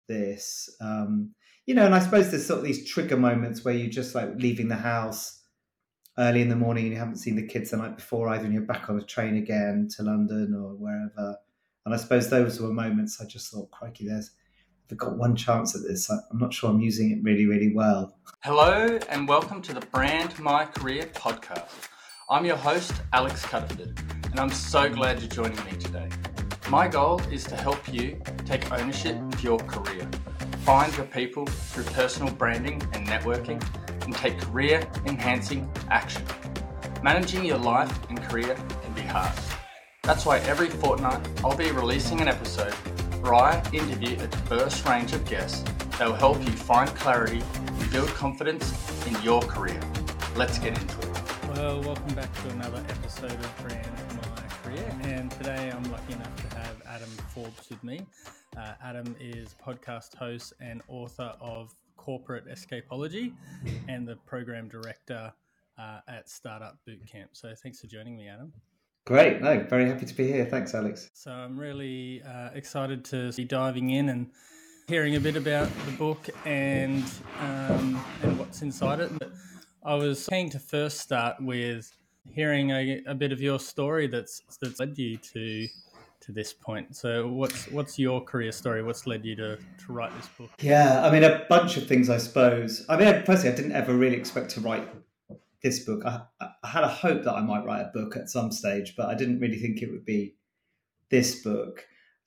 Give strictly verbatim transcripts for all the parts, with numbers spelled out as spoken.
this. Um, you know, and I suppose there's sort of these trigger moments where you're just like leaving the house early in the morning and you haven't seen the kids the night before either, and you're back on a train again to London or wherever. And I suppose those were moments I just thought, crikey, there's I've got one chance at this. I'm not sure I'm using it really, really well. Hello and welcome to the Brand My Career podcast. I'm your host, Alex Cuthford, and I'm so glad you're joining me today. My goal is to help you take ownership of your career, find your people through personal branding and networking, and take career-enhancing action. Managing your life and career can be hard. That's why every fortnight I'll be releasing an episode where I interview a diverse range of guests that will help you find clarity and build confidence in your career. Let's get into it. Well, welcome back to another episode of Brand My Career, and today I'm lucky enough to have Adam Forbes with me. Uh, Adam is podcast host and author of Corporate Escapology and the program director uh, at Startup Bootcamp. So thanks for joining me, Adam. Great. No, very happy to be here. Thanks, Alex. So I'm really uh, excited to be diving in and hearing a bit about the book and um, and what's inside it. But I was keen to first start with hearing a, a bit of your story that's that's led you to to this point. So what's what's your career story? What's led you to, to write this book? Yeah, I mean, a bunch of things, I suppose. I mean, personally, I didn't ever really expect to write this book. I, I had a hope that I might write a book at some stage, but I didn't really think it would be this book.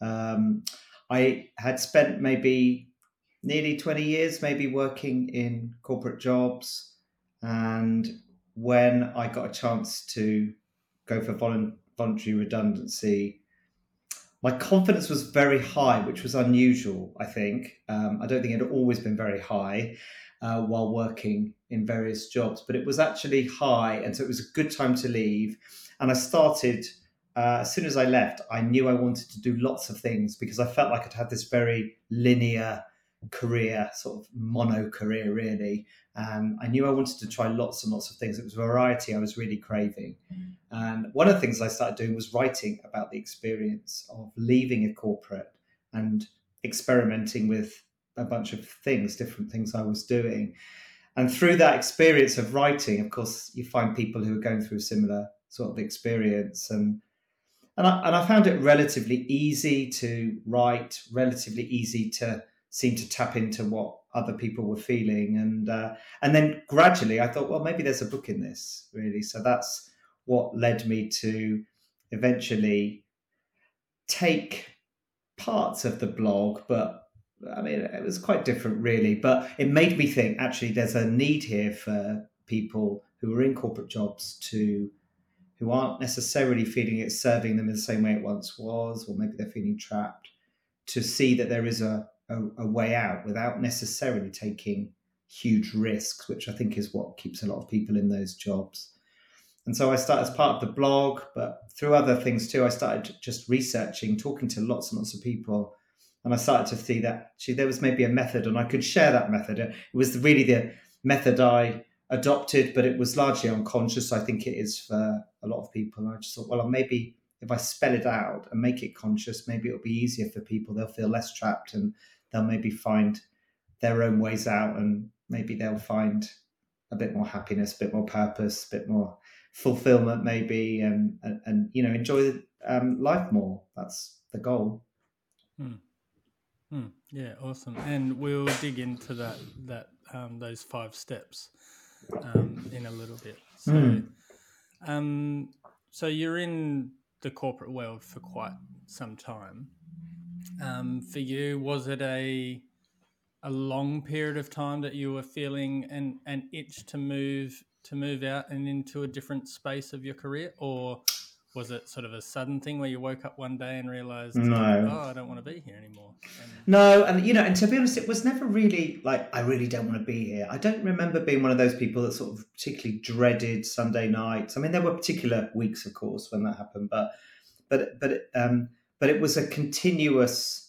Um, I had spent maybe nearly twenty years maybe working in corporate jobs. And when I got a chance to go for volu- voluntary redundancy, my confidence was very high, which was unusual, I think. Um, I don't think it had always been very high uh, while working in various jobs, but it was actually high. And so it was a good time to leave. And I started, uh, as soon as I left, I knew I wanted to do lots of things because I felt like I'd had this very linear career, sort of mono career, really. And I knew I wanted to try lots and lots of things. It was variety I was really craving. And one of the things I started doing was writing about the experience of leaving a corporate and experimenting with a bunch of things, different things I was doing. And through that experience of writing, of course, you find people who are going through a similar sort of experience. And and I, and I found it relatively easy to write, relatively easy to seem to tap into what other people were feeling. And uh, and then gradually I thought, well, maybe there's a book in this, really. So that's what led me to eventually take parts of the blog, but I mean, it was quite different, really. But it made me think, actually, there's a need here for people who are in corporate jobs to, who aren't necessarily feeling it's serving them in the same way it once was, or maybe they're feeling trapped, to see that there is a, a, a way out without necessarily taking huge risks, which I think is what keeps a lot of people in those jobs. And so I started as part of the blog, but through other things too, I started just researching, talking to lots and lots of people. And I started to see that actually there was maybe a method and I could share that method. It was really the method I adopted, but it was largely unconscious. I think it is for a lot of people. And I just thought, well, maybe if I spell it out and make it conscious, maybe it'll be easier for people. They'll feel less trapped and they'll maybe find their own ways out, and maybe they'll find a bit more happiness, a bit more purpose, a bit more fulfillment maybe, and, and, and you know, enjoy um, life more. That's the goal. Hmm. Hmm. Yeah, awesome. And we'll dig into that, that um, those five steps um, in a little bit. So, Mm. um, so you're in the corporate world for quite some time. Um, for you, was it a a long period of time that you were feeling an, an itch to move to move out and into a different space of your career, or was it sort of a sudden thing where you woke up one day and realised, No. oh, I don't want to be here anymore? And... No, and you know, and to be honest, it was never really like, I really don't want to be here. I don't remember being one of those people that sort of particularly dreaded Sunday nights. I mean, there were particular weeks, of course, when that happened, but but but um, but it was a continuous,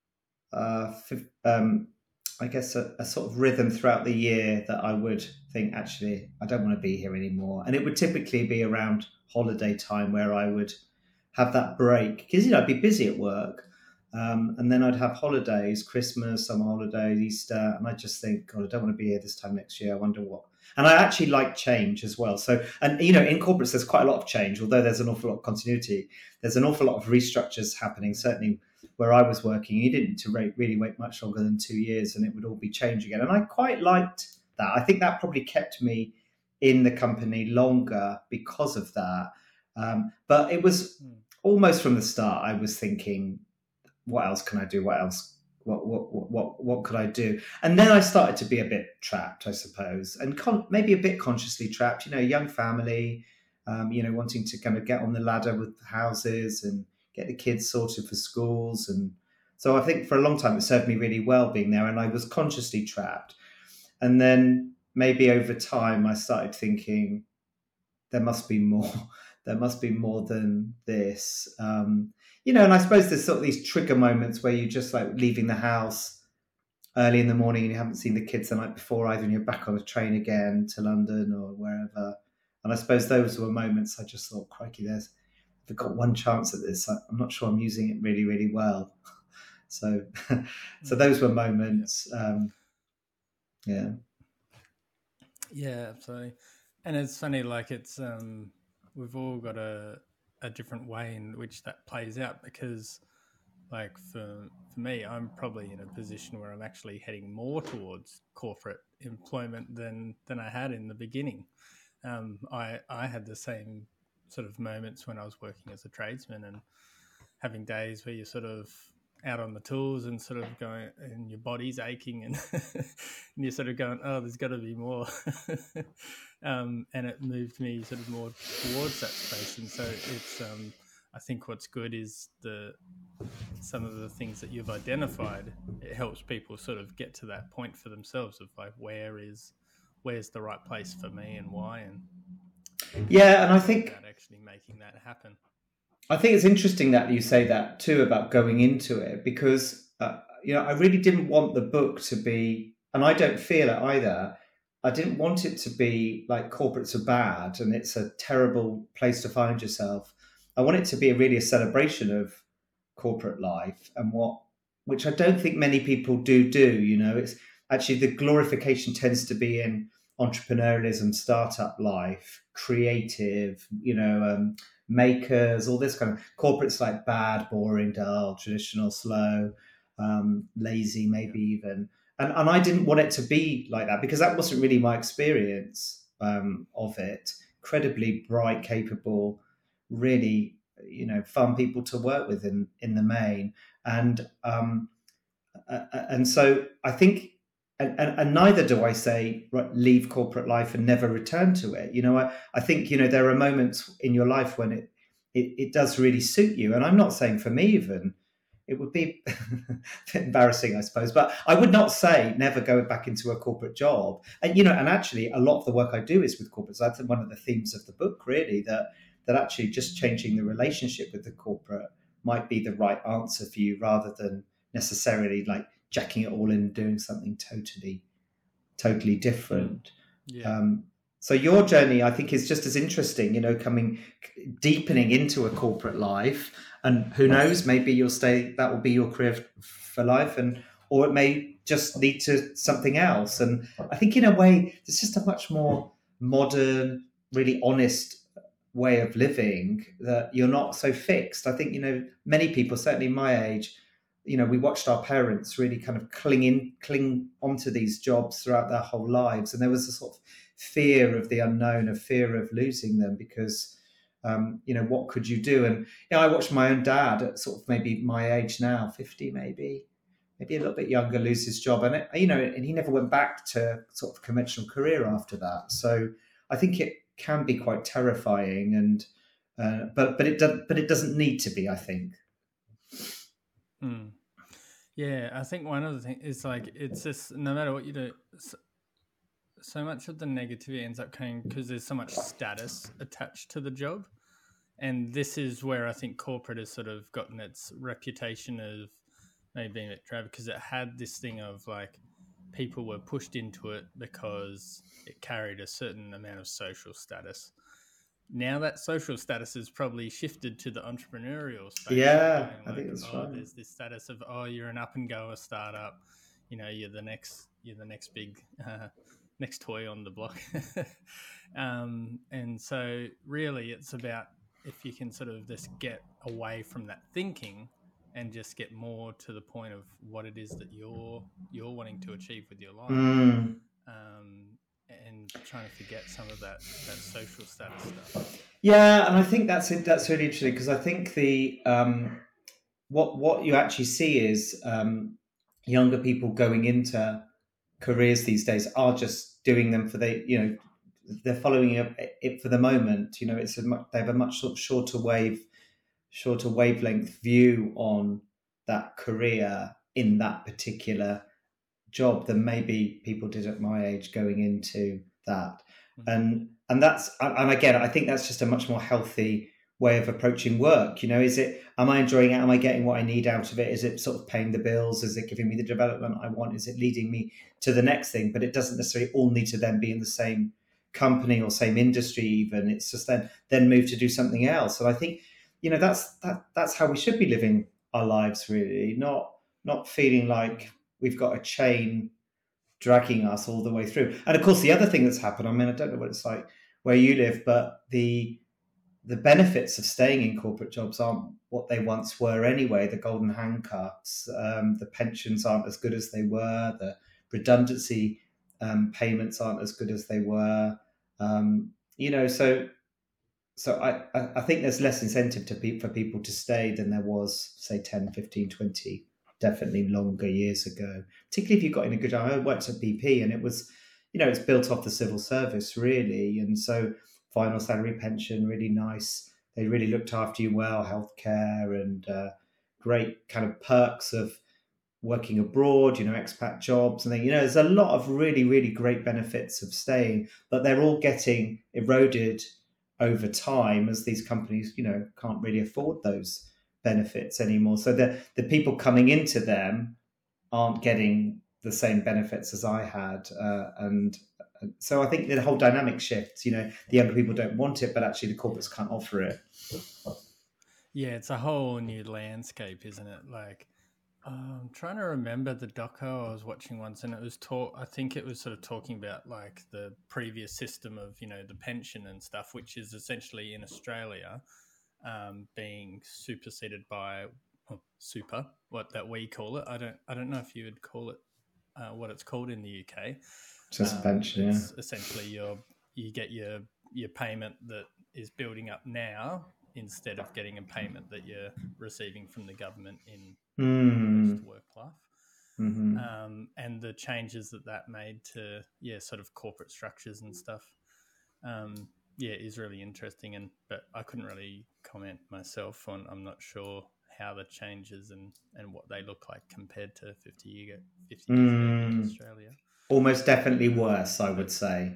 uh, um, I guess, a, a sort of rhythm throughout the year that I would think, actually, I don't want to be here anymore. And it would typically be around holiday time where I would have that break, because, you know, I'd be busy at work, Um, and then I'd have holidays, Christmas, summer holidays, Easter, and I just think, God, I don't want to be here this time next year. I wonder what. And I actually like change as well. So, and you know, in corporates, there's quite a lot of change, although there's an awful lot of continuity. There's an awful lot of restructures happening. Certainly, where I was working, you didn't to wait, really wait much longer than two years, and it would all be change again. And I quite liked that. I think that probably kept me in the company longer because of that. Um, but it was almost from the start, I was thinking, what else can I do? What else? What what what what could I do? And then I started to be a bit trapped, I suppose, and con- maybe a bit consciously trapped. You know, young family, um, you know, wanting to kind of get on the ladder with houses and get the kids sorted for schools, and so I think for a long time it served me really well being there, and I was consciously trapped. And then maybe over time I started thinking there must be more. There must be more than this. Um, you know, and I suppose there's sort of these trigger moments where you're just like leaving the house early in the morning and you haven't seen the kids the night before either, and you're back on a train again to London or wherever. And I suppose those were moments I just thought, crikey, there's, I've got one chance at this. I'm not sure I'm using it really, really well. So, so those were moments. Um, yeah. Yeah, absolutely. And it's funny, like it's, um, we've all got a, a different way in which that plays out, because like for for me, I'm probably in a position where I'm actually heading more towards corporate employment than than I had in the beginning. Um, I I had the same sort of moments when I was working as a tradesman and having days where you're sort of out on the tools and sort of going, and your body's aching, and, and you're sort of going, oh, there's got to be more. um, and it moved me sort of more towards that space. And so it's, um, I think what's good is the some of the things that you've identified. It helps people sort of get to that point for themselves of like, where is, where's the right place for me and why, and yeah, and I think about actually making that happen. I think it's interesting that you say that too about going into it, because uh, you know, I really didn't want the book to be, and I don't feel it either. I didn't want it to be like corporates are bad and it's a terrible place to find yourself. I want it to be really a celebration of corporate life, and what, which I don't think many people do do. You know, it's actually the glorification tends to be in entrepreneurialism, startup life, creative, you know, um, makers, all this kind of corporates like bad, boring, dull, traditional, slow, um, lazy, maybe even. And, and I didn't want it to be like that, because that wasn't really my experience um, of it. Incredibly bright, capable, really, you know, fun people to work with in, in the main. And um, uh, and so I think, and, and, and neither do I say, right, leave corporate life and never return to it. You know, I, I think, you know, there are moments in your life when it, it, it does really suit you. And I'm not saying for me even, it would be a bit embarrassing, I suppose, but I would not say never go back into a corporate job. And, you know, and actually a lot of the work I do is with corporates. That's one of the themes of the book, really, that, that actually just changing the relationship with the corporate might be the right answer for you, rather than necessarily like jacking it all in and doing something totally, totally different. Yeah. Um, so your journey, I think, is just as interesting, you know, coming, deepening into a corporate life, and who knows, maybe you'll stay, that will be your career for life, and, or it may just lead to something else. And I think in a way, it's just a much more modern, really honest way of living, that you're not so fixed. I think, you know, many people, certainly my age, you know, we watched our parents really kind of cling in, cling onto these jobs throughout their whole lives. And there was a sort of fear of the unknown, a fear of losing them, because, um, you know, what could you do? And, you know, I watched my own dad at sort of maybe my age now, fifty, maybe, maybe a little bit younger, lose his job. And, it, you know, and he never went back to sort of conventional career after that. So I think it can be quite terrifying, and, uh, but, but it does, but it doesn't need to be, I think. Mm. Yeah, I think one of the things is like, it's just, no matter what you do, so, so much of the negativity ends up coming because there's so much status attached to the job. And this is where I think corporate has sort of gotten its reputation of maybe being a bit drab, because it had this thing of like, people were pushed into it because it carried a certain amount of social status. now that social status has probably shifted to the entrepreneurial space. Yeah, like, I think that's oh, right. There's this status of, oh, you're an up and goer startup. You know, you're the next, you're the next big, uh, next toy on the block. um, and so really it's about if you can sort of just get away from that thinking and just get more to the point of what it is that you're, you're wanting to achieve with your life. Mm. Um, and trying to forget some of that, that social status stuff. Yeah, and I think that's it. That's really interesting because I think the um, what what you actually see is um, younger people going into careers these days are just doing them for the you know they're following it, it for the moment. You know, it's a much, they have a much sort of shorter wave, shorter wavelength view on that career in that particular job than maybe people did at my age going into that. Mm-hmm. And and that's and again, I think that's just a much more healthy way of approaching work. You know, is it, am I enjoying it? Am I getting what I need out of it? Is it sort of paying the bills? Is it giving me the development I want? Is it leading me to the next thing? But it doesn't necessarily all need to then be in the same company or same industry even. It's just then then move to do something else. And I think, you know, that's that that's how we should be living our lives, really, not not feeling like we've got a chain dragging us all the way through. And of course, the other thing that's happened, I mean, I don't know what it's like where you live, but the the benefits of staying in corporate jobs aren't what they once were anyway. The golden handcuffs, um, the pensions aren't as good as they were, the redundancy um, payments aren't as good as they were. Um, you know, so so I, I think there's less incentive to pe- for people to stay than there was, say, ten, fifteen, twenty, definitely longer years ago, particularly if you got in a good job. I worked at B P and it was, you know, it's built off the civil service, really. And so final salary pension, really nice. They really looked after you well, healthcare and uh, great kind of perks of working abroad, you know, expat jobs. And then, you know, there's a lot of really, really great benefits of staying, but they're all getting eroded over time as these companies, you know, can't really afford those benefits anymore. So the the people coming into them aren't getting the same benefits as I had. Uh, and so I think the whole dynamic shifts, you know, the younger people don't want it, but actually the corporates can't offer it. Yeah, it's a whole new landscape, isn't it? Like, uh, I'm trying to remember the doco I was watching once, and it was talk. I think it was sort of talking about like the previous system of, you know, the pension and stuff, which is essentially in Australia um, being superseded by oh, super, what that we call it. I don't, I don't know if you would call it uh, what it's called in the U K. Just um, a pension, it's yeah. Essentially, your you get your your payment that is building up now, instead of getting a payment that you're receiving from the government in mm. post-work life. Mm-hmm. Um, and the changes that that made to, yeah, sort of corporate structures and stuff, um, yeah, is really interesting. And but I couldn't really comment myself on, I'm not sure how the changes and, and what they look like compared to fifty, year, fifty years ago mm. in Australia. Almost definitely worse, I would say.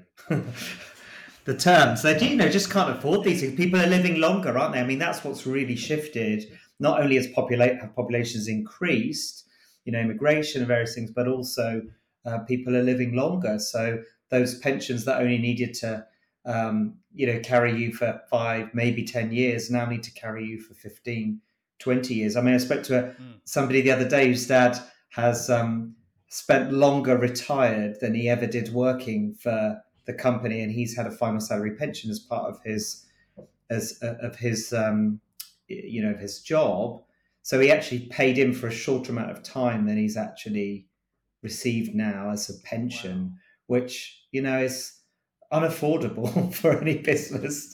The terms, they, you know, just can't afford these things. People are living longer, aren't they? I mean, that's what's really shifted. Not only has popula- have populations increased, you know, immigration and various things, but also uh, people are living longer. So those pensions that only needed to, um, you know, carry you for five, maybe ten years now need to carry you for fifteen, twenty years. I mean, I spoke to a, mm. somebody the other day whose dad has um, spent longer retired than he ever did working for the company, and he's had a final salary pension as part of his as uh, of his um, you know his job. So he actually paid in for a shorter amount of time than he's actually received now as a pension, wow. which, you know, is unaffordable for any business.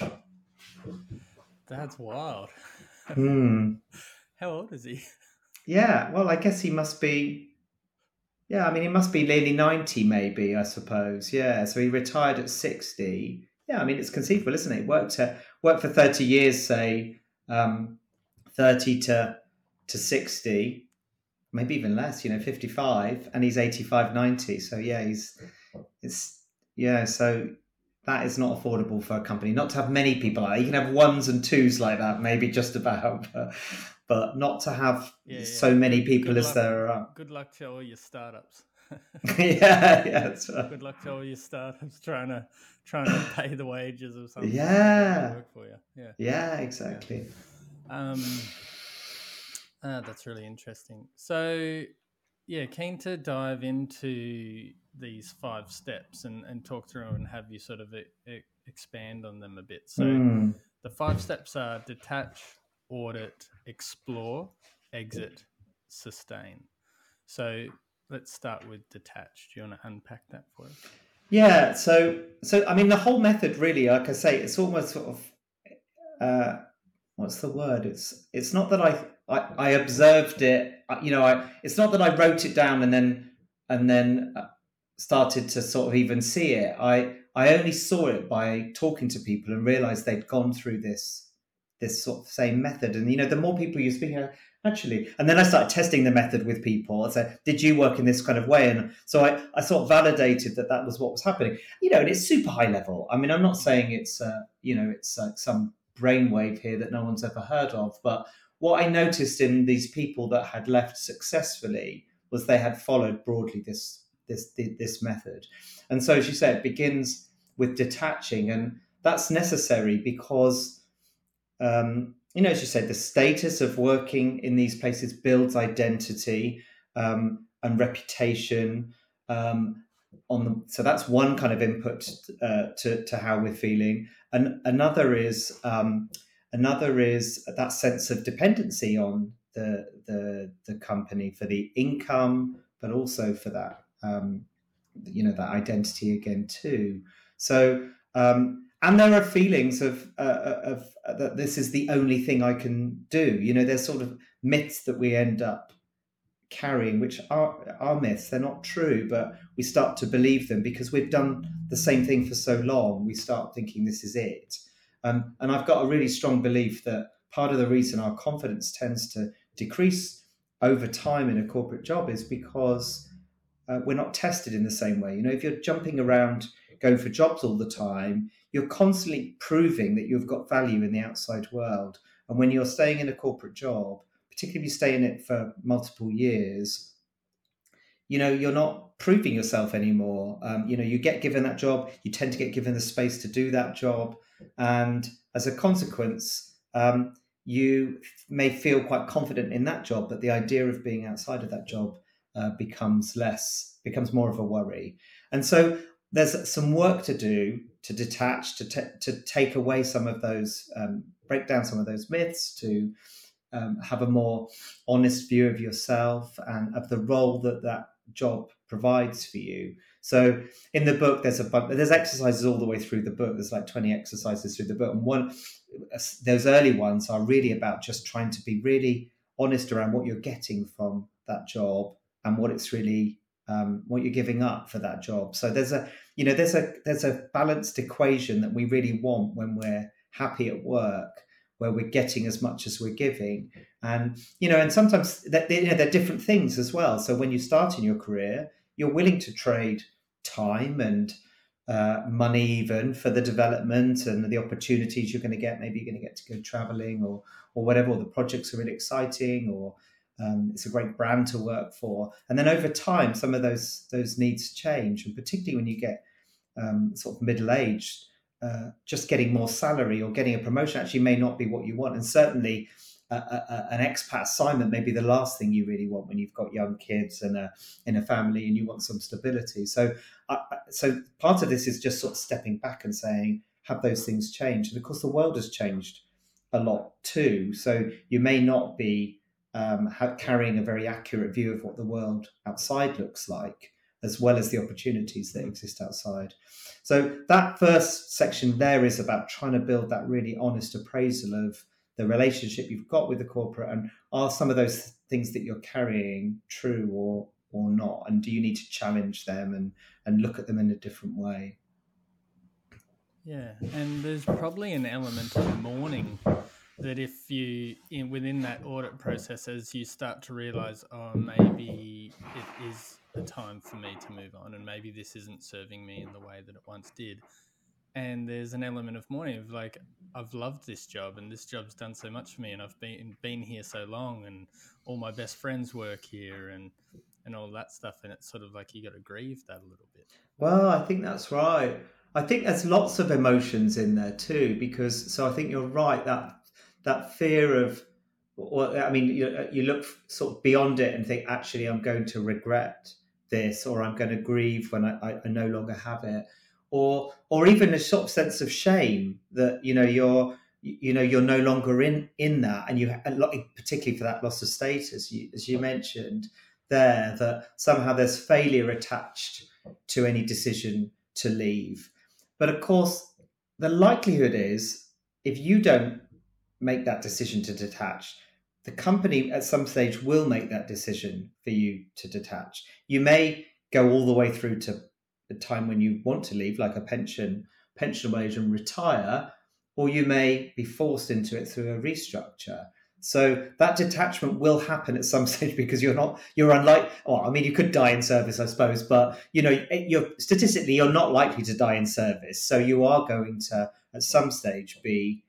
That's wild. Hmm. How old is he? Yeah, well, I guess he must be. Yeah, I mean, he must be nearly ninety, maybe, I suppose. Yeah, so he retired at sixty. Yeah, I mean, it's conceivable, isn't it? Worked uh, worked for thirty years, say, um, thirty to to sixty, maybe even less, you know, fifty-five, and he's eighty-five, ninety. So, yeah, he's, it's, yeah, so that is not affordable for a company. Not to have many people like that. You can have ones and twos like that, maybe just about. But, but not to have Yeah, so yeah. many Good- people good as luck- there are. Good luck to all your startups. yeah, yeah, that's right. Good luck to all your startups trying to trying to pay the wages of some people Yeah. that work for you. Yeah. Yeah, exactly. Um, ah, that's really interesting. So, yeah, keen to dive into these five steps and, and talk through and have you sort of e- e- expand on them a bit. So, Mm. the five steps are detach, audit, explore, exit, sustain. So, let's start with detach. Do you want to unpack that for us? Yeah, so so I mean the whole method really, like I say, it's almost sort of uh, what's the word? It's it's not that I, I I observed it, you know. I it's not that I wrote it down and then and then started to sort of even see it. I I only saw it by talking to people and realised they'd gone through this this sort of same method. And you know, the more people you speak to, actually, and then I started testing the method with people. I said, did you work in this kind of way? And so I, I sort of validated that that was what was happening. You know, and it's super high level. I mean, I'm not saying it's, uh, you know, it's uh, some brainwave here that no one's ever heard of. But what I noticed in these people that had left successfully was they had followed broadly this this this method. And so, as you said, it begins with detaching. And that's necessary because, um, you know, as you said, the status of working in these places builds identity um, and reputation. Um, on the, so that's one kind of input uh, to to how we're feeling, and another is um, another is that sense of dependency on the the the company for the income, but also for that um, you know that identity again too. So. Um, And there are feelings of uh, of uh, that this is the only thing I can do. You know, there's sort of myths that we end up carrying, which are are myths. They're not true, but we start to believe them because we've done the same thing for so long. We start thinking this is it. Um, and I've got a really strong belief that part of the reason our confidence tends to decrease over time in a corporate job is because uh, we're not tested in the same way. You know, if you're jumping around going for jobs all the time, you're constantly proving that you've got value in the outside world. And when you're staying in a corporate job, particularly if you stay in it for multiple years, you know, you're not proving yourself anymore. Um, you know, you get given that job, you tend to get given the space to do that job. And as a consequence, um, you may feel quite confident in that job, but the idea of being outside of that job uh, becomes less, becomes more of a worry. And so there's some work to do to detach, to t- to take away some of those, um, break down some of those myths, to um, have a more honest view of yourself and of the role that that job provides for you. So in the book, there's a there's exercises all the way through the book. There's like twenty exercises through the book, and one those early ones are really about just trying to be really honest around what you're getting from that job and what it's really um, what you're giving up for that job. So there's a you know there's a there's a balanced equation that we really want when we're happy at work, where we're getting as much as we're giving. And, you know, and sometimes that, you know, they're different things as well. So when you start in your career, you're willing to trade time and uh, money even for the development and the opportunities you're going to get. Maybe you're going to get to go traveling or, or whatever, or the projects are really exciting, or um, it's a great brand to work for. And then over time, some of those, those needs change. And particularly when you get um, sort of middle-aged, Uh, just getting more salary or getting a promotion actually may not be what you want. And certainly uh, uh, an expat assignment may be the last thing you really want when you've got young kids and a, in a family and you want some stability. So, uh, so part of this is just sort of stepping back and saying, have those things changed? And of course, the world has changed a lot too. So you may not be um, have, carrying a very accurate view of what the world outside looks like, as well as the opportunities that exist outside. So that first section there is about trying to build that really honest appraisal of the relationship you've got with the corporate, and are some of those things that you're carrying true or or not, and do you need to challenge them and and look at them in a different way? Yeah, and there's probably an element of mourning that if you, in, within that audit process, as you start to realise, oh, maybe it is a time for me to move on, and maybe this isn't serving me in the way that it once did. And there's an element of mourning of like, I've loved this job and this job's done so much for me and I've been been here so long and all my best friends work here and and all that stuff, and it's sort of like you got to grieve that a little bit. Well, I think that's right. I think there's lots of emotions in there too, because so I think you're right that that fear of, well, I mean, you, you look sort of beyond it and think, actually, I'm going to regret this, or I'm going to grieve when I, I no longer have it. Or, or even a sort of sense of shame that you know you're, you know, you're no longer in in that, and you, particularly for that loss of status, you, as you mentioned there, that somehow there's failure attached to any decision to leave. But of course, the likelihood is if you don't make that decision to detach, the company at some stage will make that decision for you to detach. You may go all the way through to the time when you want to leave, like a pension, pension wage and retire, or you may be forced into it through a restructure. So that detachment will happen at some stage because you're not, you're unlike, well, I mean, you could die in service, I suppose, but you know, you're statistically, you're not likely to die in service. So you are going to, at some stage, be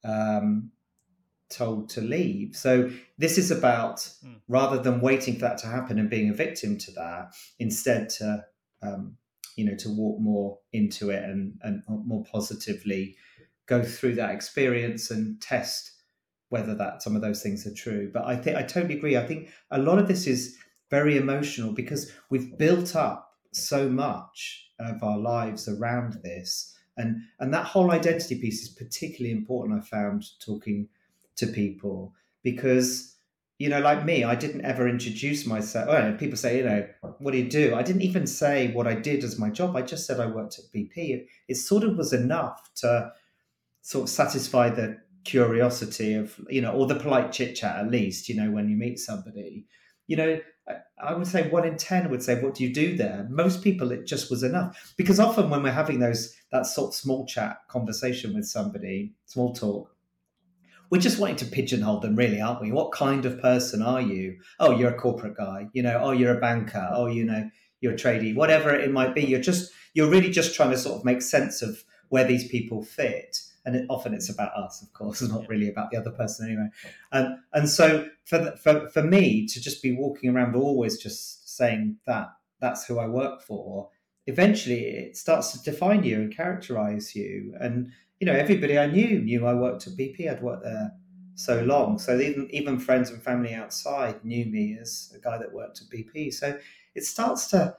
um, told to leave. So this is about, mm. rather than waiting for that to happen and being a victim to that, instead to, um, you know, to walk more into it and, and more positively go through that experience and test whether that some of those things are true. But I think I totally agree. I think a lot of this is very emotional because we've built up so much of our lives around this. And, and that whole identity piece is particularly important, I found, talking to people, because, you know, like me, I didn't ever introduce myself. Well, people say, you know, what do you do? I didn't even say what I did as my job. I just said I worked at B P. It, it sort of was enough to sort of satisfy the curiosity of, you know, or the polite chit chat, at least, you know, when you meet somebody. You know, I would say one in ten would say, what do you do there? Most people, it just was enough. Because often when we're having those, that sort of small chat conversation with somebody, small talk, we're just wanting to pigeonhole them, really, aren't we? What kind of person are you? Oh, you're a corporate guy. You know, oh, you're a banker. Oh, you know, you're a tradie. Whatever it might be, you're just, you're really just trying to sort of make sense of where these people fit. And it, often it's about us, of course. It's not really about the other person anyway. Um, and so for, the, for for me to just be walking around always just saying that that's who I work for, eventually it starts to define you and characterize you. And, you know, everybody I knew knew I worked at B P. I'd worked there so long. So even, even friends and family outside knew me as a guy that worked at B P. So it starts to...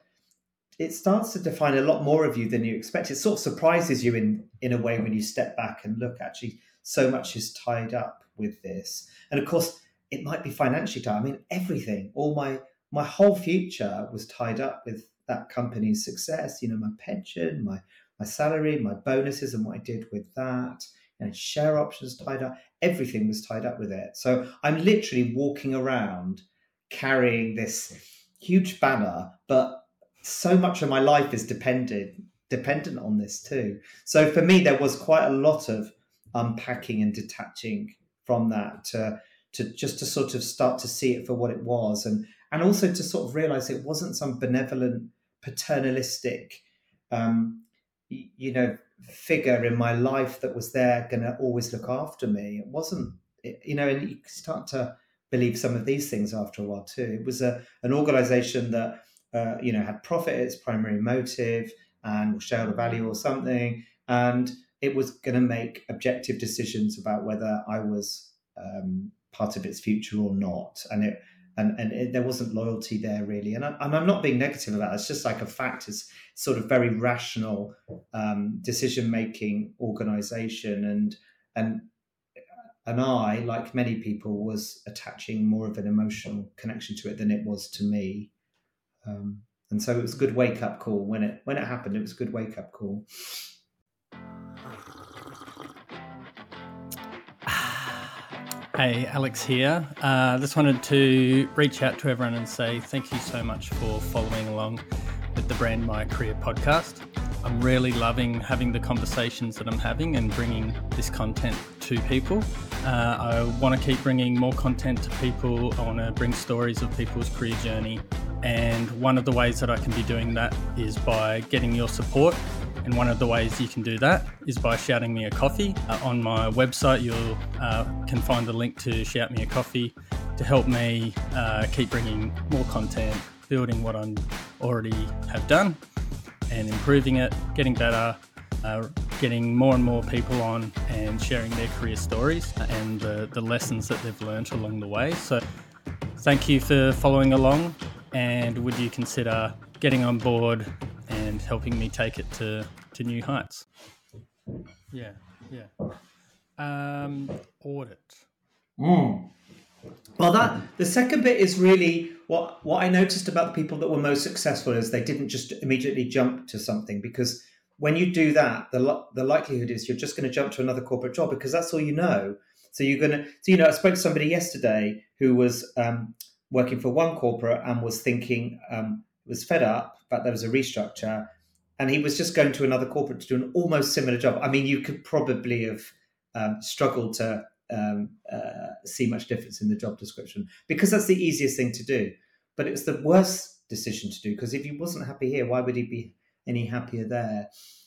it starts to define a lot more of you than you expect. It sort of surprises you in, in a way when you step back and look, actually, so much is tied up with this. And of course, it might be financially tied. I mean, everything, all my, my whole future was tied up with that company's success, you know, my pension, my, my salary, my bonuses and what I did with that, you know, share options tied up, everything was tied up with it. So I'm literally walking around carrying this huge banner, but so much of my life is dependent dependent on this too. So for me, there was quite a lot of unpacking and detaching from that to, to just to sort of start to see it for what it was, and and also to sort of realize it wasn't some benevolent, paternalistic, um, you, you know, figure in my life that was there going to always look after me. It wasn't, it, you know, and you start to believe some of these things after a while too. It was a an organization that Uh, you know, had profit as primary motive and shareholder value or something, and it was going to make objective decisions about whether I was um, part of its future or not. And it and and it, there wasn't loyalty there really. And, I, and I'm not being negative about it. It's just like a fact. It's sort of very rational um, decision making organization, and and and I, like many people, was attaching more of an emotional connection to it than it was to me. Um, and so it was a good wake-up call when it when it happened. It was a good wake-up call. Hey, Alex here. I uh, just wanted to reach out to everyone and say thank you so much for following along with the Brand My Career podcast. I'm really loving having the conversations that I'm having and bringing this content to people. Uh, I want to keep bringing more content to people. I want to bring stories of people's career journey. And one of the ways that I can be doing that is by getting your support. And one of the ways you can do that is by shouting me a coffee. Uh, on my website, you uh, can find the link to Shout Me a Coffee to help me uh, keep bringing more content, building what I already have done and improving it, getting better, uh, getting more and more people on and sharing their career stories and the, the lessons that they've learned along the way. So thank you for following along, and would you consider getting on board and helping me take it to, to new heights? Yeah, yeah. Um, audit. Mm. Well, that the second bit is really what what I noticed about the people that were most successful is they didn't just immediately jump to something, because when you do that, the the likelihood is you're just going to jump to another corporate job because that's all you know. So you're going to, so you know, I spoke to somebody yesterday who was um, working for one corporate and was thinking, um, was fed up, but there was a restructure, and he was just going to another corporate to do an almost similar job. I mean, you could probably have um, struggled to um, uh, see much difference in the job description because that's the easiest thing to do. But it's the worst decision to do, because if he wasn't happy here, why would he be any happier there?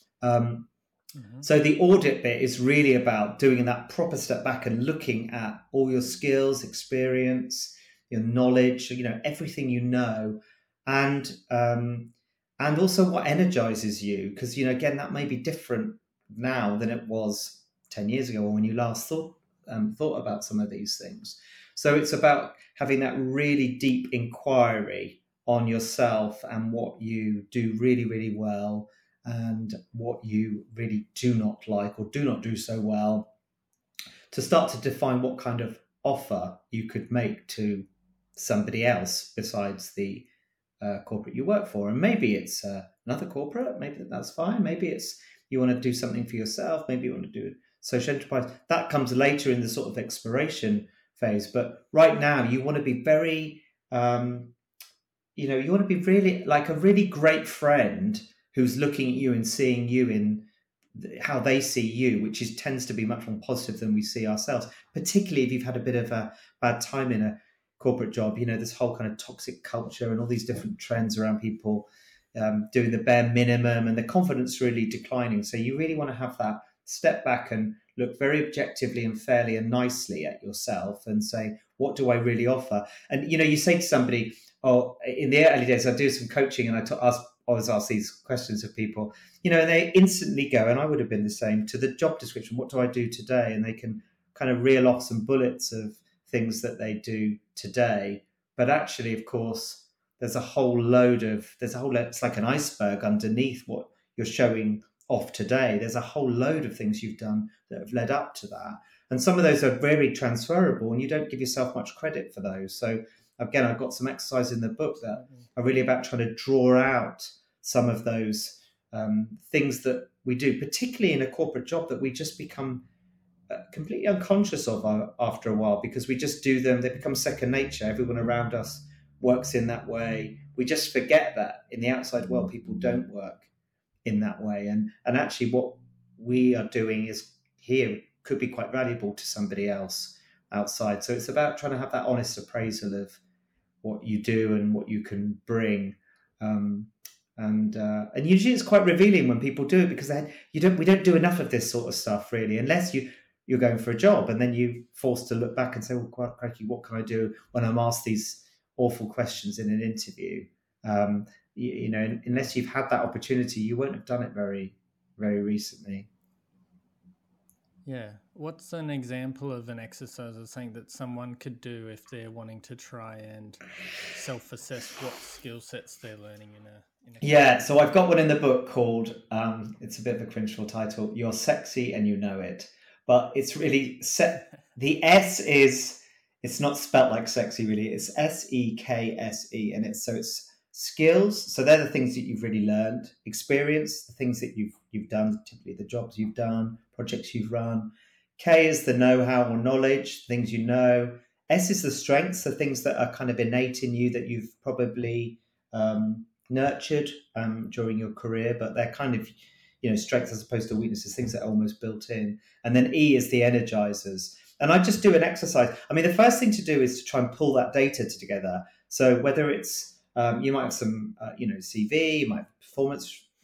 Um, mm-hmm. So the audit bit is really about doing that proper step back and looking at all your skills, experience, your knowledge, you know, everything you know, and um, and also what energizes you, because, you know, again, that may be different now than it was ten years ago or when you last thought um, thought about some of these things. So it's about having that really deep inquiry on yourself and what you do really, really well and what you really do not like or do not do so well, to start to define what kind of offer you could make to somebody else besides the uh, corporate you work for. And maybe it's uh, another corporate, maybe that's fine. Maybe it's you want to do something for yourself. Maybe you want to do a social enterprise. That comes later in the sort of exploration phase. But right now you want to be very, um, you know, you want to be really like a really great friend who's looking at you and seeing you in how they see you, which is tends to be much more positive than we see ourselves, particularly if you've had a bit of a bad time in a corporate job. You know, this whole kind of toxic culture and all these different trends around people um, doing the bare minimum and the confidence really declining. So you really want to have that step back and look very objectively and fairly and nicely at yourself and say, what do I really offer? And, you know, you say to somebody, oh, in the early days, I do some coaching and I t- ask, always ask these questions of people, you know, and they instantly go, and I would have been the same, to the job description. What do I do today? And they can kind of reel off some bullets of things that they do today. But actually, of course, there's a whole load of, there's a whole, it's like an iceberg underneath what you're showing off today. There's a whole load of things you've done that have led up to that. And some of those are very transferable and you don't give yourself much credit for those. So again, I've got some exercise in the book that are really about trying to draw out some of those um, things that we do, particularly in a corporate job, that we just become uh, completely unconscious of uh, after a while, because we just do them. They become second nature. Everyone around us works in that way. We just forget that in the outside world, people don't work in that way. And, and actually what we are doing is here could be quite valuable to somebody else outside. So it's about trying to have that honest appraisal of what you do and what you can bring. Um, and uh, and usually it's quite revealing when people do it, because they, you don't we don't do enough of this sort of stuff really, unless you you're going for a job and then you're forced to look back and say, well, quite cracky, what can I do when I'm asked these awful questions in an interview? Um, you, you know, unless you've had that opportunity, you won't have done it very, very recently. Yeah. What's an example of an exercise or something that someone could do if they're wanting to try and self-assess what skill sets they're learning in a, in a Yeah, so I've got one in the book called, um, it's a bit of a cringeful title, You're Sexy and You Know It. But it's really, set. the S is, it's not spelt like sexy really, it's S E K S E. And it's, so it's skills. So they're the things that you've really learned. Experience, the things that you've you've done, typically the jobs you've done, projects you've run. K is the know-how or knowledge, things you know. S is the strengths, the things that are kind of innate in you that you've probably um, nurtured um, during your career, but they're kind of, you know, strengths as opposed to weaknesses, things that are almost built in. And then E is the energizers. And I just do an exercise. I mean, the first thing to do is to try and pull that data together. So whether it's, um, you might have some, uh, you know, C V, you might have performance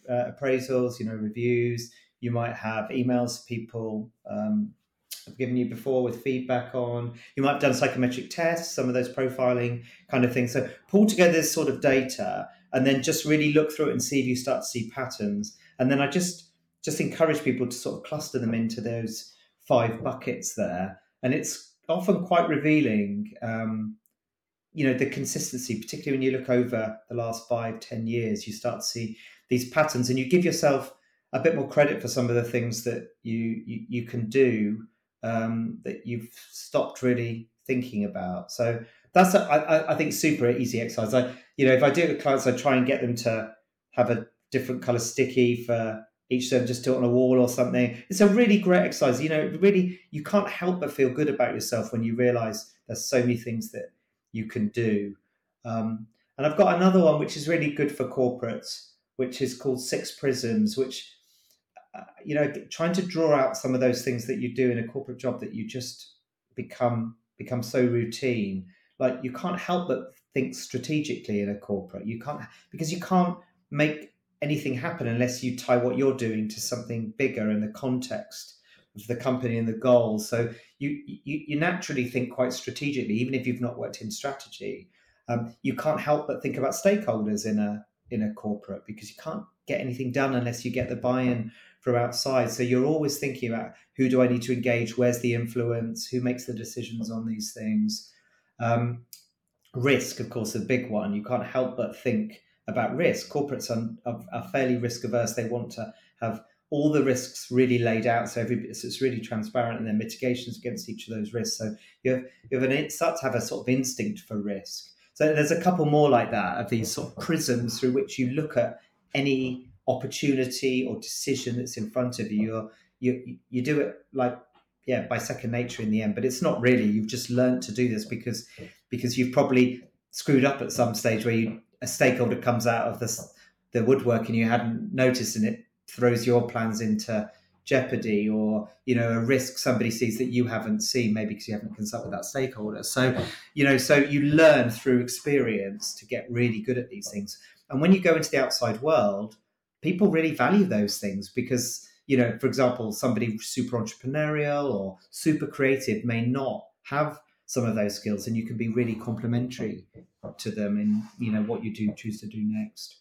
uh, appraisals, you know, reviews. You might have emails people um, have given you before with feedback on. You might have done psychometric tests, some of those profiling kind of things. So pull together this sort of data and then just really look through it and see if you start to see patterns. And then I just just encourage people to sort of cluster them into those five buckets there. And it's often quite revealing, um, you know, the consistency, particularly when you look over the last five, ten years, you start to see these patterns and you give yourself a bit more credit for some of the things that you you, you can do um, that you've stopped really thinking about. So that's, a, I, I think, super easy exercise. I, you know, if I do it with clients, I try and get them to have a different color sticky for each of them, just do it on a wall or something. It's a really great exercise. You know, really, you can't help but feel good about yourself when you realize there's so many things that you can do. Um, and I've got another one, which is really good for corporates, which is called Six Prisms, which, uh, you know, trying to draw out some of those things that you do in a corporate job that you just become become so routine. Like you can't help but think strategically in a corporate. You can't, because you can't make anything happen unless you tie what you're doing to something bigger in the context of the company and the goals. So you you, you naturally think quite strategically, even if you've not worked in strategy. Um, you can't help but think about stakeholders in a in a corporate, because you can't get anything done unless you get the buy-in from outside. So you're always thinking about, who do I need to engage? Where's the influence? Who makes the decisions on these things? Um, risk, of course, a big one. You can't help but think about risk. Corporates are, are fairly risk averse. They want to have all the risks really laid out, so, every, so it's really transparent, and then mitigations against each of those risks. So you have, you have an, start to have a sort of instinct for risk. So there's a couple more like that, of these sort of prisms through which you look at any opportunity or decision that's in front of you. You're, you you do it like, yeah, by second nature in the end, but it's not really. You've just learned to do this because because you've probably screwed up at some stage where you, a stakeholder comes out of the, the woodwork and you hadn't noticed, and it throws your plans into jeopardy, or, you know, a risk somebody sees that you haven't seen, maybe because you haven't consulted that stakeholder. So, you know, so you learn through experience to get really good at these things. And when you go into the outside world, people really value those things because, you know, for example, somebody super entrepreneurial or super creative may not have some of those skills, and you can be really complementary to them in, you know, what you do choose to do next.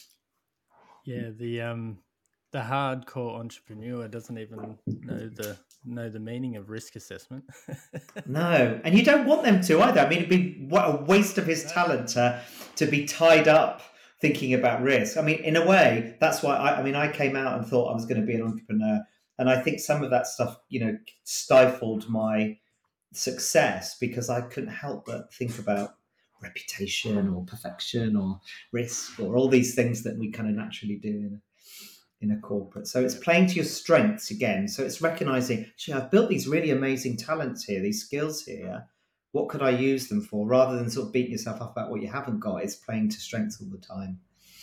Yeah, the um the hardcore entrepreneur doesn't even know the know the meaning of risk assessment. No, and you don't want them to either. I mean, it'd be what a waste of his talent to to be tied up thinking about risk. I mean, in a way, that's why I, I mean, I came out and thought I was going to be an entrepreneur, and I think some of that stuff, you know, stifled my success because I couldn't help but think about reputation or perfection or risk or all these things that we kind of naturally do in in a corporate. So it's playing to your strengths again. So it's recognizing, actually, I've built these really amazing talents here, these skills here. What could I use them for? Rather than sort of beating yourself up about what you haven't got, it's playing to strengths all the time.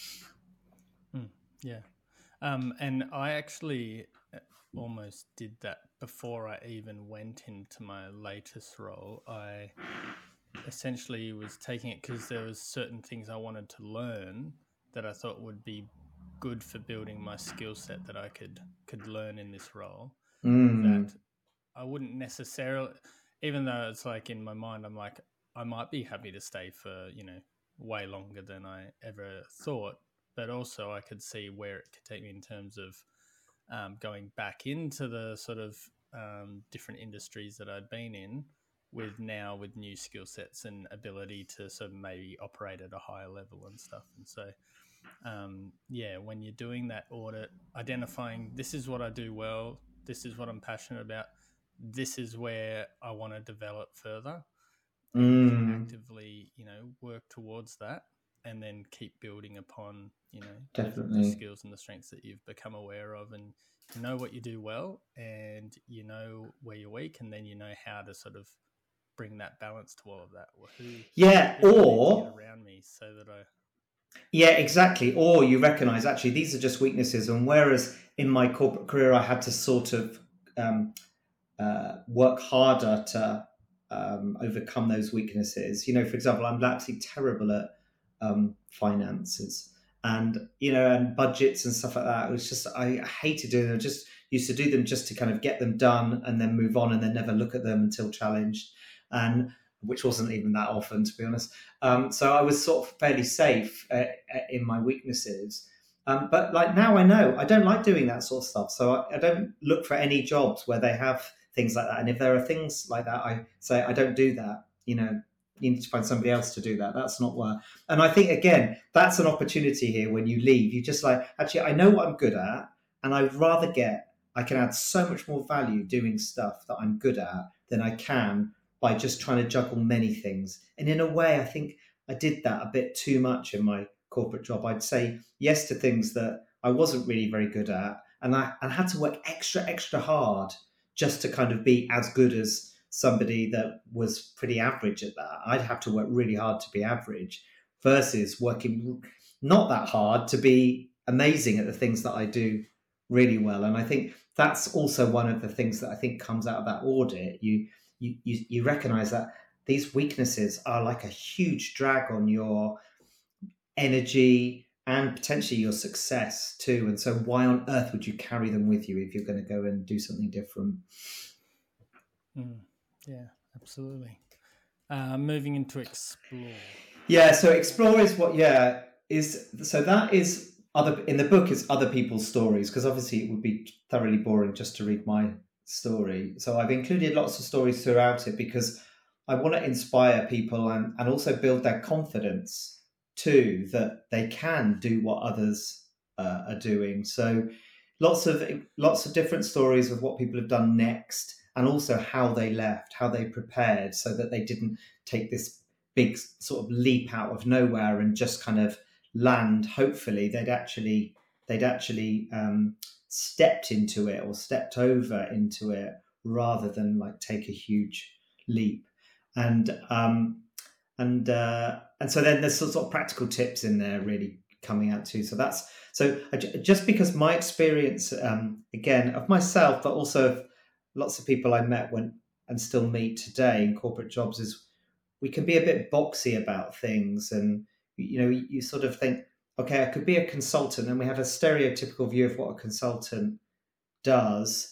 Mm, yeah. Um, and I actually almost did that before I even went into my latest role. I essentially was taking it because there was certain things I wanted to learn that I thought would be good for building my skill set that I could could learn in this role. Mm. That I wouldn't necessarily, even though it's like in my mind, I'm like, I might be happy to stay for, you know, way longer than I ever thought, but also I could see where it could take me in terms of um, going back into the sort of um, different industries that I'd been in with now with new skill sets and ability to sort of maybe operate at a higher level and stuff. And so Um, yeah, when you're doing that audit, identifying this is what I do well, this is what I'm passionate about, this is where I want to develop further, and you can Mm. actively, you know, work towards that, and then keep building upon, you know, Definitely. the skills and the strengths that you've become aware of, and you know what you do well, and you know where you're weak, and then you know how to sort of bring that balance to all of that. Who, Yeah, who do I need to or get around me so that I yeah, exactly. Or you recognize actually these are just weaknesses, and whereas in my corporate career I had to sort of um, uh, work harder to um, overcome those weaknesses. You know, for example, I'm absolutely terrible at um, finances, and you know, and budgets and stuff like that. It was just I hated doing them. Just used to do them just to kind of get them done and then move on and then never look at them until challenged, and which wasn't even that often, to be honest. Um, so I was sort of fairly safe uh, in my weaknesses. Um, but like now I know I don't like doing that sort of stuff. So I, I don't look for any jobs where they have things like that. And if there are things like that, I say, I don't do that. You know, you need to find somebody else to do that. That's not work. And I think, again, that's an opportunity here when you leave. You just like, actually, I know what I'm good at, and I'd rather get, I can add so much more value doing stuff that I'm good at than I can by just trying to juggle many things. And in a way, I think I did that a bit too much in my corporate job. I'd say yes to things that I wasn't really very good at, and I, and had to work extra, extra hard just to kind of be as good as somebody that was pretty average at that. I'd have to work really hard to be average versus working not that hard to be amazing at the things that I do really well. And I think that's also one of the things that I think comes out of that audit. You you you, you recognize that these weaknesses are like a huge drag on your energy and potentially your success too. And so why on earth would you carry them with you if you're going to go and do something different? Mm, yeah, absolutely. Uh, moving into explore. Yeah, so explore is what, yeah, is, so that is other, in the book is other people's stories, because obviously it would be thoroughly boring just to read my story. So I've included lots of stories throughout it because I want to inspire people and, and also build their confidence too, that they can do what others uh, are doing. So lots of lots of different stories of what people have done next, and also how they left, how they prepared, so that they didn't take this big sort of leap out of nowhere and just kind of land. Hopefully, they'd actually they'd actually um, stepped into it or stepped over into it rather than like take a huge leap. And um, and uh, and so then there's sort of practical tips in there really coming out too. So that's so just because my experience um, again of myself, but also of lots of people I met when and still meet today in corporate jobs, is we can be a bit boxy about things, and you know you sort of think, okay, I could be a consultant, and we have a stereotypical view of what a consultant does.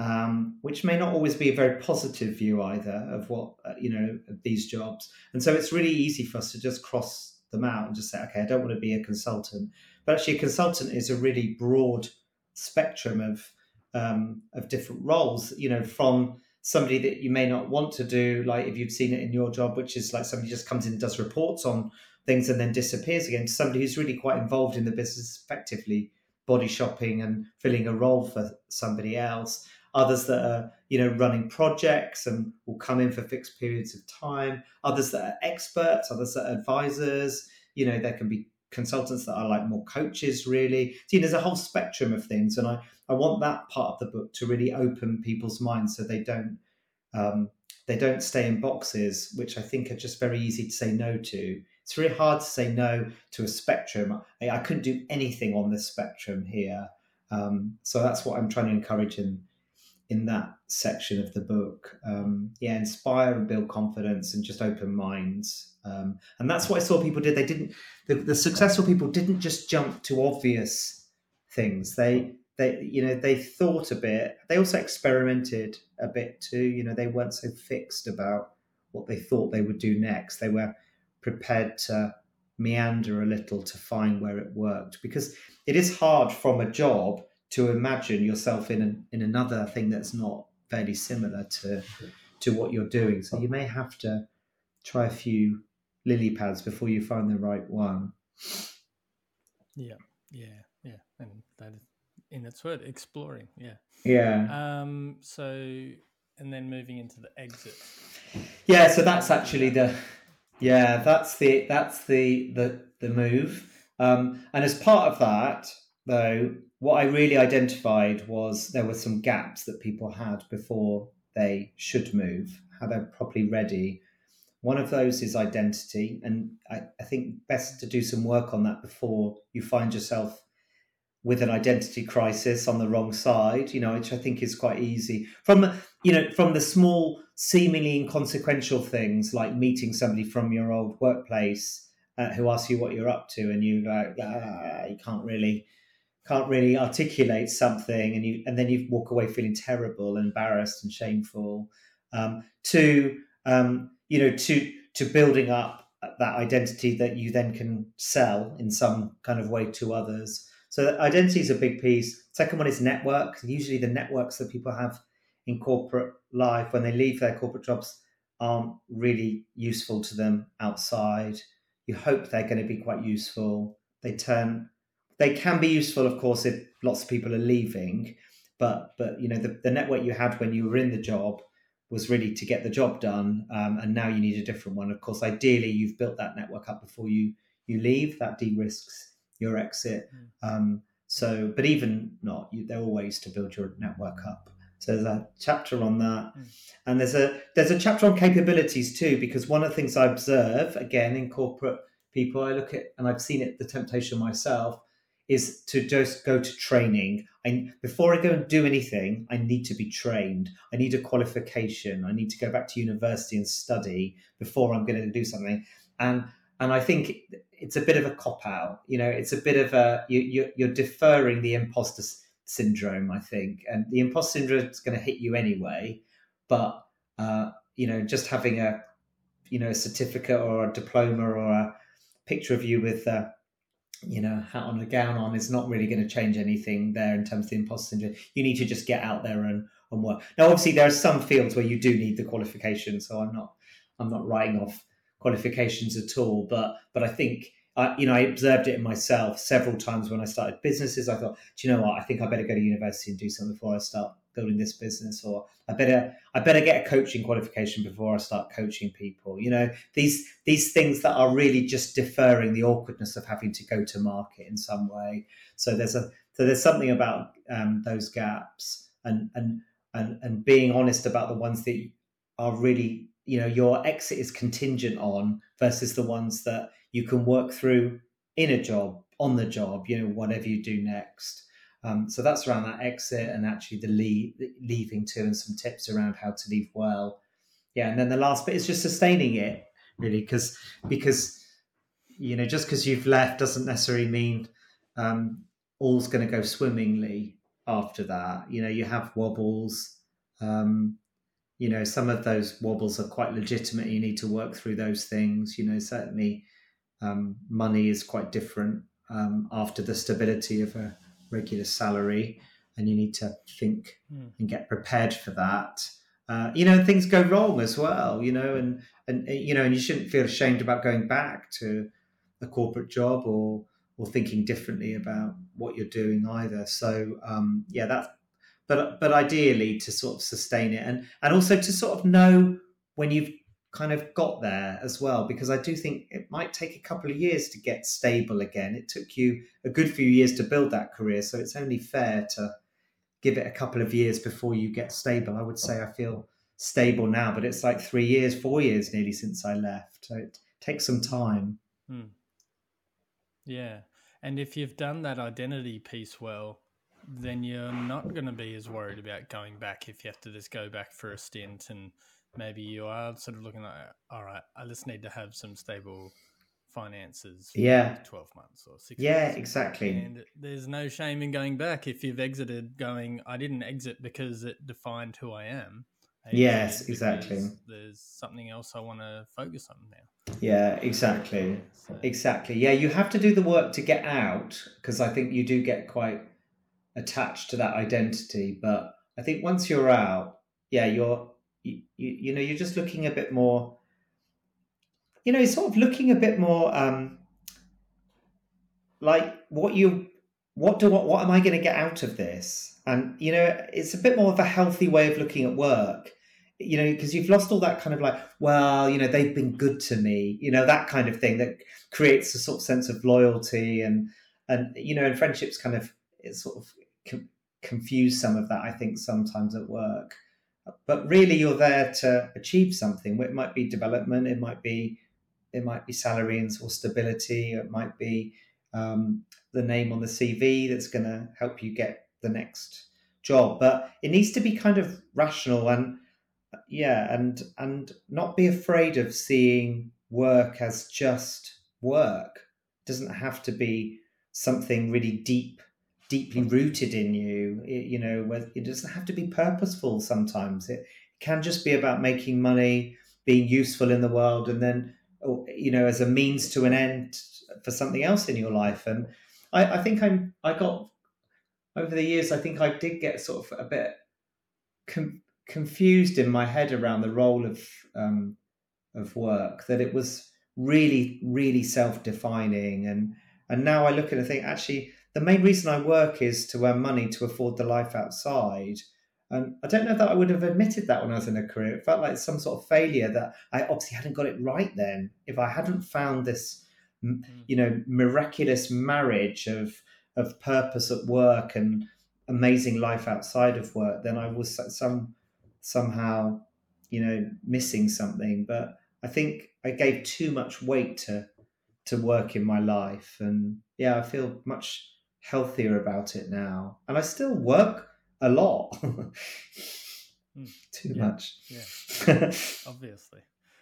Um, which may not always be a very positive view either of what, uh, you know, of these jobs. And so it's really easy for us to just cross them out and just say, okay, I don't want to be a consultant. But actually a consultant is a really broad spectrum of um, of different roles, you know, from somebody that you may not want to do, like if you've seen it in your job, which is like somebody just comes in and does reports on things and then disappears again, to somebody who's really quite involved in the business, effectively body shopping and filling a role for somebody else. Others that are, you know, running projects and will come in for fixed periods of time. Others that are experts, others that are advisors. You know, there can be consultants that are like more coaches, really. So, you know, there's a whole spectrum of things. And I, I want that part of the book to really open people's minds so they don't um, they don't stay in boxes, which I think are just very easy to say no to. It's really hard to say no to a spectrum. I, I couldn't do anything on this spectrum here. Um, so that's what I'm trying to encourage in in that section of the book. Um, yeah, inspire and build confidence and just open minds. Um, and that's what I saw people did. They didn't, the, the successful people didn't just jump to obvious things. They, they, you know, they thought a bit. They also experimented a bit too. You know, they weren't so fixed about what they thought they would do next. They were prepared to meander a little to find where it worked, because it is hard from a job to imagine yourself in an, in another thing that's not fairly similar to to what you're doing. So you may have to try a few lily pads before you find the right one. Yeah, yeah, yeah. And that is, in its word, exploring. Yeah. Yeah. Um. So, and then moving into the exit. Yeah. So that's actually the, yeah, that's the that's the the the move. Um. And as part of that, though, what I really identified was there were some gaps that people had before they should move, how they're properly ready. One of those is identity. And I, I think best to do some work on that before you find yourself with an identity crisis on the wrong side, you know, which I think is quite easy. From, you know, from the small, seemingly inconsequential things like meeting somebody from your old workplace uh, who ask you what you're up to, and you like ah, you can't really can't really articulate something, and you and then you walk away feeling terrible, and embarrassed, and shameful. Um, to um, you know, to to building up that identity that you then can sell in some kind of way to others. So identity is a big piece. Second one is network. Usually the networks that people have in corporate life when they leave their corporate jobs aren't really useful to them outside. You hope they're going to be quite useful. They turn, they can be useful, of course, if lots of people are leaving, but but you know the, the network you had when you were in the job was really to get the job done, um, and now you need a different one. Of course, ideally, you've built that network up before you you leave. That de-risks your exit. Mm. Um, so, but even not, you, there are ways to build your network up. So there's a chapter on that, mm. and there's a there's a chapter on capabilities too, because one of the things I observe again in corporate people, I look at, and I've seen it, the temptation myself, is to just go to training. I, before I go and do anything, I need to be trained. I need a qualification. I need to go back to university and study before I'm going to do something. And and I think it's a bit of a cop out. You know, it's a bit of a you, you, you're deferring the imposter syndrome, I think, and the imposter syndrome is going to hit you anyway. But uh, you know, just having a you know a certificate or a diploma or a picture of you with a you know, hat on, a gown on is not really going to change anything there in terms of the imposter syndrome. You need to just get out there and, and work. Now, obviously, there are some fields where you do need the qualification, so I'm not I'm not writing off qualifications at all. But but I think I, you know I observed it in myself several times when I started businesses. I thought, do you know what? I think I better go to university and do something before I start building this business, or I better I better get a coaching qualification before I start coaching people. You know, these these things that are really just deferring the awkwardness of having to go to market in some way. So there's a so there's something about um, those gaps and and and and being honest about the ones that are really, you know, your exit is contingent on versus the ones that you can work through in a job, on the job, you know, whatever you do next. Um, so that's around that exit and actually the leave, leaving too, and some tips around how to leave well. Yeah, and then the last bit is just sustaining it, really, because because you know just because you've left doesn't necessarily mean um, all's going to go swimmingly after that. You know, you have wobbles. Um, you know, some of those wobbles are quite legitimate. You need to work through those things. You know, certainly um, money is quite different um, after the stability of a regular salary, and you need to think mm. and get prepared for that. Uh, you know, things go wrong as well, you know, and, and, you know, and you shouldn't feel ashamed about going back to a corporate job or, or thinking differently about what you're doing either. So, um, yeah, that's, but, but ideally to sort of sustain it and, and also to sort of know when you've kind of got there as well, because I do think it might take a couple of years to get stable again. It took you a good few years to build that career, so it's only fair to give it a couple of years before you get stable. I would say I feel stable now, but it's like three years, four years nearly since I left. So it takes some time. Hmm. Yeah. And if you've done that identity piece well, then you're not going to be as worried about going back if you have to just go back for a stint, and maybe you are sort of looking like, all right, I just need to have some stable finances for yeah. twelve months or six yeah, months. Exactly. And there's no shame in going back if you've exited going, I didn't exit because it defined who I am. I yes, exactly. There's something else I want to focus on now. Yeah, exactly. So. Exactly. Yeah, you have to do the work to get out, because I think you do get quite attached to that identity. But I think once you're out, yeah, you're, you, you, you know, you're just looking a bit more, you know, sort of looking a bit more um, like what you, what do, what, what am I going to get out of this? And, you know, it's a bit more of a healthy way of looking at work, you know, because you've lost all that kind of like, well, you know, they've been good to me, you know, that kind of thing that creates a sort of sense of loyalty and, and, you know, and friendships kind of, it sort of com- confuse some of that, I think, sometimes at work. But really you're there to achieve something. It might be development, it might be, it might be salary and or stability, it might be um, the name on the C V that's going to help you get the next job. But it needs to be kind of rational and yeah, and and not be afraid of seeing work as just work. It doesn't have to be something really deep, deeply rooted in you. It, you know, it doesn't have to be purposeful sometimes. It can just be about making money, being useful in the world, and then, you know, as a means to an end for something else in your life. And I, I think I'm, I got, over the years, I think I did get sort of a bit com- confused in my head around the role of um, of work, that it was really, really self-defining. And and now I look at it and think, actually, the main reason I work is to earn money to afford the life outside. And I don't know that I would have admitted that when I was in a career. It felt like some sort of failure, that I obviously hadn't got it right then. If I hadn't found this, you know, miraculous marriage of of purpose at work and amazing life outside of work, then I was some somehow, you know, missing something. But I think I gave too much weight to to work in my life, and yeah, I feel much healthier about it now. And I still work a lot, mm. too yeah. much. Yeah, obviously.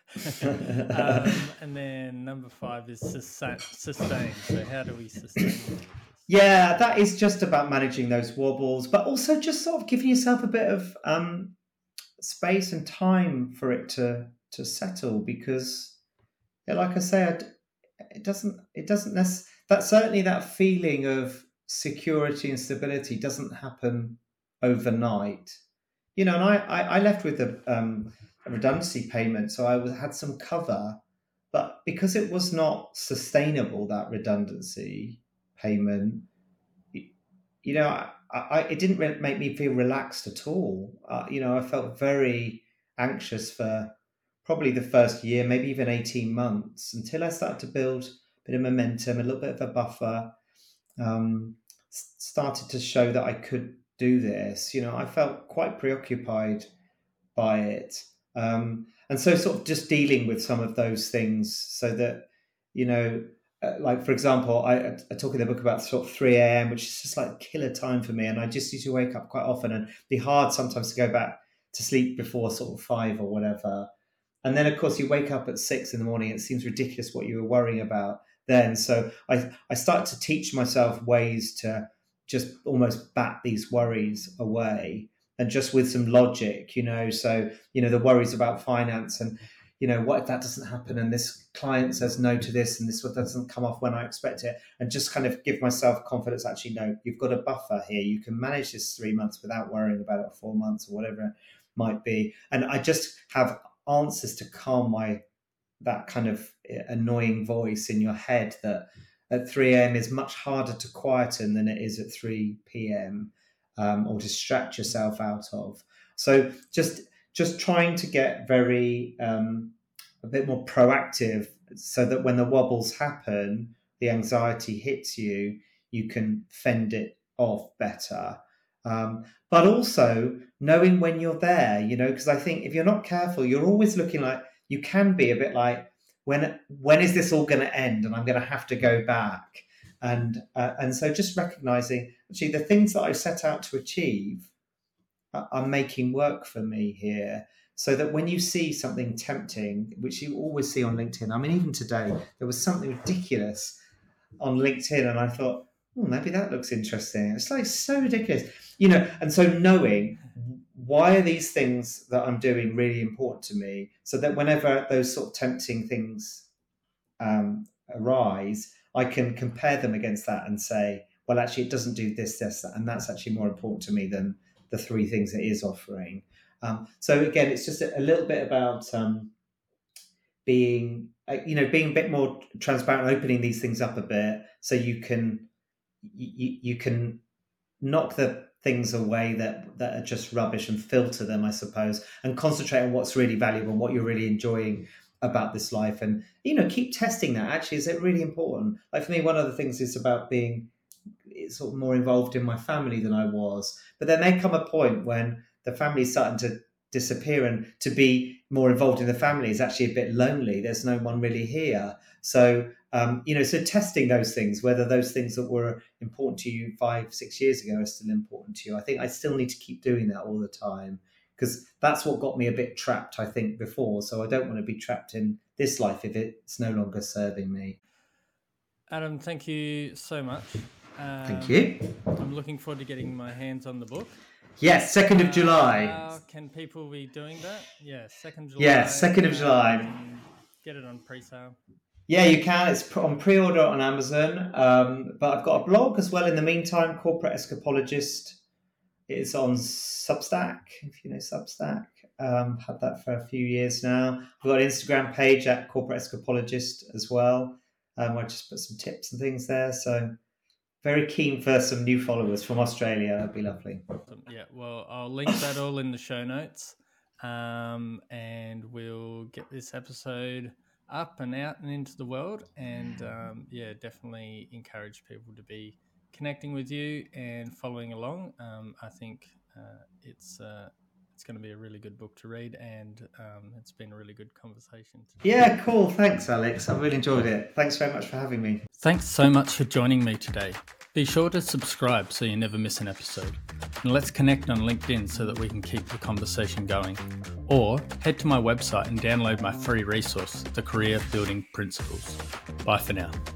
um, and then number five is sustain. sustain. So how do we sustain? Yeah, that is just about managing those wobbles, but also just sort of giving yourself a bit of um, space and time for it to to settle. Because, yeah, like I said, it doesn't it doesn't necessarily, that certainly that feeling of security and stability doesn't happen overnight. You know, and I I, I left with a, um, a redundancy payment, so I was, had some cover, but because it was not sustainable, that redundancy payment, you know, I, I, it didn't re- make me feel relaxed at all. Uh, you know, I felt very anxious for probably the first year, maybe even eighteen months, until I started to build a bit of momentum, a little bit of a buffer, um, started to show that I could do this. You know, I felt quite preoccupied by it. Um, and so sort of just dealing with some of those things so that, you know, Uh, like, for example, I, I talk in the book about sort of three a.m., which is just like killer time for me. And I just used to wake up quite often, and it'd be hard sometimes to go back to sleep before sort of five or whatever. And then, of course, you wake up at six in the morning. It seems ridiculous what you were worrying about then. So I, I started to teach myself ways to just almost bat these worries away, and just with some logic, you know. So, you know, the worries about finance, and you know, what if that doesn't happen, and this client says no to this, and this one doesn't come off when I expect it, and just kind of give myself confidence. Actually, no, you've got a buffer here. You can manage this three months without worrying about it, or four months, or whatever it might be. And I just have answers to calm my that kind of annoying voice in your head that at three a.m. is much harder to quieten than it is at three p.m. Um, or distract yourself out of. So just. Just trying to get very um, a bit more proactive, so that when the wobbles happen, the anxiety hits you, you can fend it off better. Um, but also knowing when you're there, you know, because I think if you're not careful, you're always looking like, you can be a bit like, when when is this all going to end, and I'm going to have to go back. And uh, and so just recognizing, actually, the things that I set out to achieve are making work for me here, so that when you see something tempting, which you always see on LinkedIn, I mean, even today, there was something ridiculous on LinkedIn, and I thought, oh, maybe that looks interesting. It's like so ridiculous, you know. And so knowing, why are these things that I'm doing really important to me, so that whenever those sort of tempting things um, arise, I can compare them against that and say, well, actually, it doesn't do this, this, that, and that's actually more important to me than the three things it is offering. Um, so again, it's just a, a little bit about um, being, uh, you know, being a bit more transparent, opening these things up a bit, so you can you, you can knock the things away that that are just rubbish and filter them, I suppose, and concentrate on what's really valuable and what you're really enjoying about this life. And, you know, keep testing that. Actually, is it really important? Like for me, one of the things is about being sort of more involved in my family than I was. But there may come a point when the family is starting to disappear, and to be more involved in the family is actually a bit lonely. There's no one really here. So, um, you know, so testing those things, whether those things that were important to you five, six years ago are still important to you. I think I still need to keep doing that all the time, because that's what got me a bit trapped, I think, before. So I don't want to be trapped in this life if it's no longer serving me. Adam, thank you so much. Um, Thank you. I'm looking forward to getting my hands on the book. Yes, second of Uh, July. How can people be doing that? Yeah, second of July. Yeah, second of July. Um, get it on pre-sale. Yeah, you can. It's on pre-order on Amazon. Um, but I've got a blog as well in the meantime, Corporate Escapologist. It's on Substack, if you know Substack. Um, had that for a few years now. I've got an Instagram page at Corporate Escapologist as well. Um, I just put some tips and things there. So very keen for some new followers from Australia. That'd be lovely. Yeah, well, I'll link that all in the show notes. Um, and we'll get this episode up and out and into the world. And um, yeah, definitely encourage people to be connecting with you and following along. Um, I think uh, it's uh, it's going to be a really good book to read, and um, it's been a really good conversation today. Yeah, cool. Thanks, Alex. I've really enjoyed it. Thanks very much for having me. Thanks so much for joining me today. Be sure to subscribe so you never miss an episode. And let's connect on LinkedIn so that we can keep the conversation going. Or head to my website and download my free resource, The Career Building Principles. Bye for now.